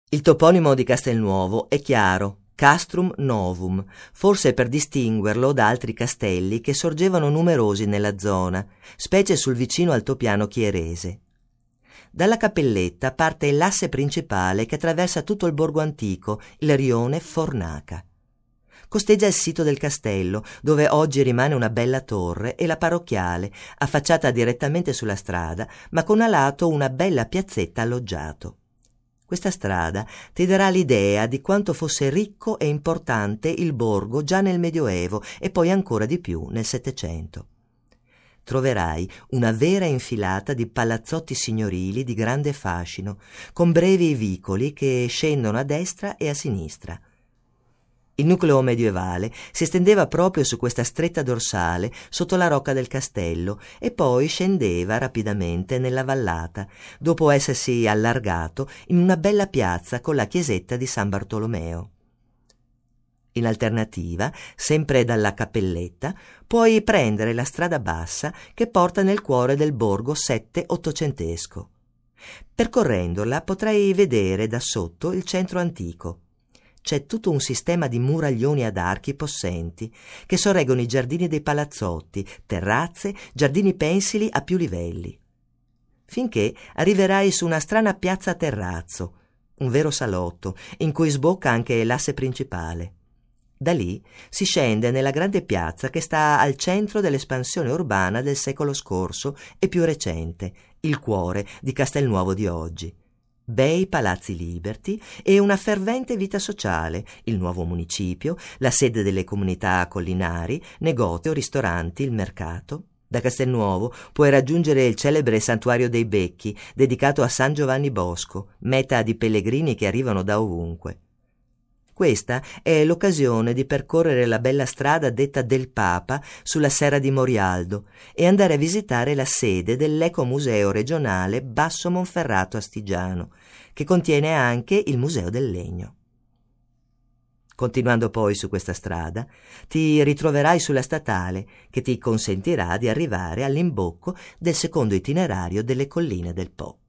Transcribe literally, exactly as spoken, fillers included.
Il toponimo di Castelnuovo è chiaro, Castrum Novum, forse per distinguerlo da altri castelli che sorgevano numerosi nella zona, specie sul vicino altopiano chierese. Dalla cappelletta parte l'asse principale che attraversa tutto il borgo antico, il rione Fornaca. Costeggia il sito del castello, dove oggi rimane una bella torre, e la parrocchiale, affacciata direttamente sulla strada, ma con a lato una bella piazzetta alloggiato. Questa strada ti darà l'idea di quanto fosse ricco e importante il borgo già nel Medioevo e poi ancora di più nel Settecento. Troverai una vera infilata di palazzotti signorili di grande fascino, con brevi vicoli che scendono a destra e a sinistra. Il nucleo medievale si estendeva proprio su questa stretta dorsale sotto la rocca del castello e poi scendeva rapidamente nella vallata, dopo essersi allargato in una bella piazza con la chiesetta di San Bartolomeo. In alternativa, sempre dalla cappelletta, puoi prendere la strada bassa che porta nel cuore del borgo sette-ottocentesco. Percorrendola potrai vedere da sotto il centro antico. C'è tutto un sistema di muraglioni ad archi possenti che sorreggono i giardini dei palazzotti, terrazze, giardini pensili a più livelli. Finché arriverai su una strana piazza a terrazzo, un vero salotto, in cui sbocca anche l'asse principale. Da lì si scende nella grande piazza che sta al centro dell'espansione urbana del secolo scorso e più recente, il cuore di Castelnuovo di oggi. Bei palazzi liberty e una fervente vita sociale, il nuovo municipio, la sede delle comunità collinari, negozio, ristoranti, il mercato. Da Castelnuovo puoi raggiungere il celebre Santuario dei Becchi, dedicato a San Giovanni Bosco, meta di pellegrini che arrivano da ovunque. Questa è l'occasione di percorrere la bella strada detta del Papa sulla serra di Morialdo e andare a visitare la sede dell'Ecomuseo regionale Basso Monferrato Astigiano, che contiene anche il Museo del Legno. Continuando poi su questa strada, ti ritroverai sulla statale che ti consentirà di arrivare all'imbocco del secondo itinerario delle colline del Po.